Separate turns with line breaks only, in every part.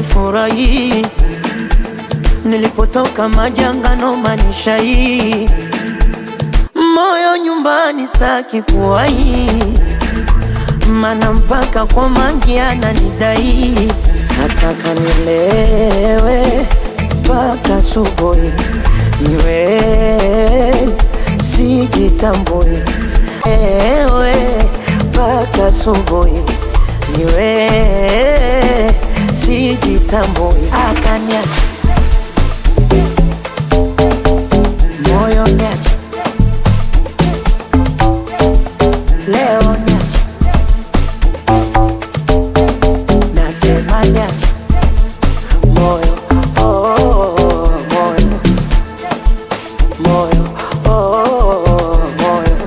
sifurahi. Nilipotoka majanga no manisha hii. Moyo nyumbani staki kuwahi, mana mpaka kwa mangi ananidai. Nataka nilewe mpaka asubuhi, niwe sijitambui. Ewe mpaka asubuhi, niwe sijitambui. Akaniacha moyo niacha, leo niacha, nasema niacha. Moyo, oh, moyo, moyo, oh, moyo.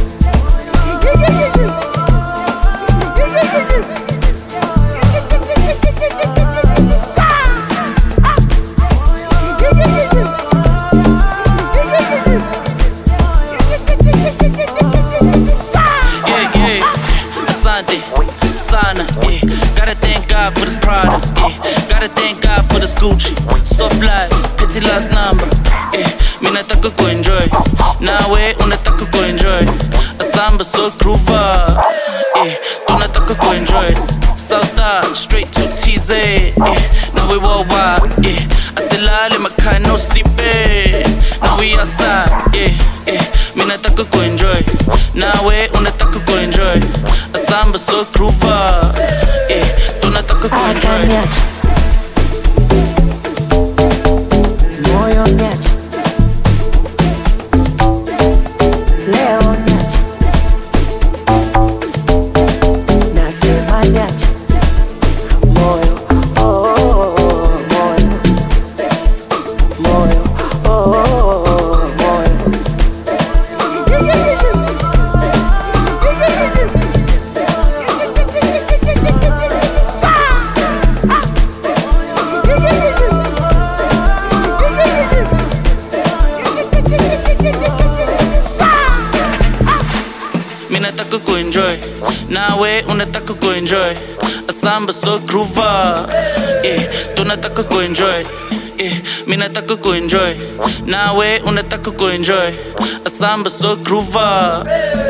Sana, yeah. Gotta thank God for this product, yeah. Gotta thank God for this Gucci. Soft lies, pity last number, yeah. Mimi nataka kuenjoy, nawe unataka kuenjoy. Asamba so groover, yeah. Tunataka kuenjoy. South straight to TZ, yeah. Now we worldwide, yeah. Asilale makai no sleeping. Now we outside, yeah, yeah. Mimi nataka kuenjoy, nawe unataka kuenjoy. Asamba so groover, yeah. Tunataka kuenjoy.
Moyo niacha, leo niacha, nasema niacha. Moyo, oh, moyo, moyo, oh, moyo.
Mimi nataka kuenjoy, nawe unataka kuenjoy. Asamba so groover, yeah. Tunataka kuenjoy, yeah. Mimi nataka kuenjoy, nawe unataka kuenjoy. Asamba so groover.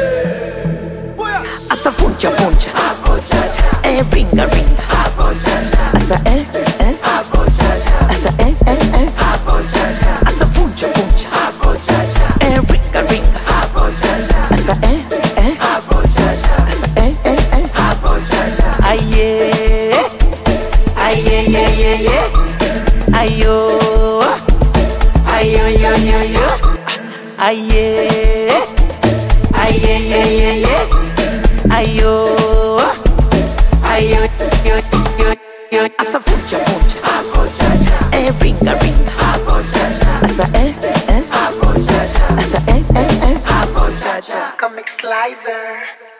Asa funcha funcha, ringa ringa, asa asa asa funcha funcha, ringa ringa, asa asa aye aye ye ye, ayo ayo yo yo yo, aye aye ye ye. Ayo, ayo, yo, yo, yo. Asa funcha funcha, ringa ringa, asa asa
Comic Slicer.